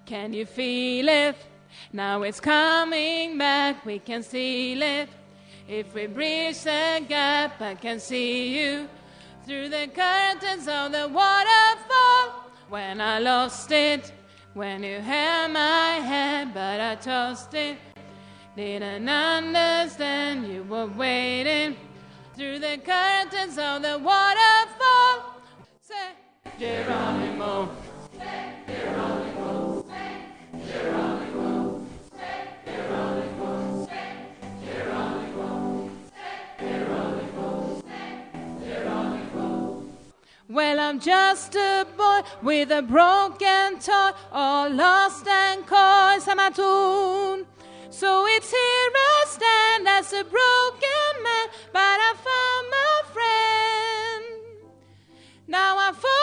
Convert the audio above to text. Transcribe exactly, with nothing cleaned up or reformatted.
Can you feel it? Now it's coming back, we can seal it. If we bridge the gap, I can see you through the curtains of the waterfall. When I lost it, when you held my hand, but I tossed it. Didn't understand you were waiting through the curtains of the waterfall. Say, Geronimo. Say, Geronimo. Say, Geronimo. Say, Geronimo. Say, Geronimo. Say, Geronimo. Say, Geronimo. Well, I'm just a boy with a broken toy, all lost and coins on my tune. So it's here I stand as a broken man, but I found my friend. Now I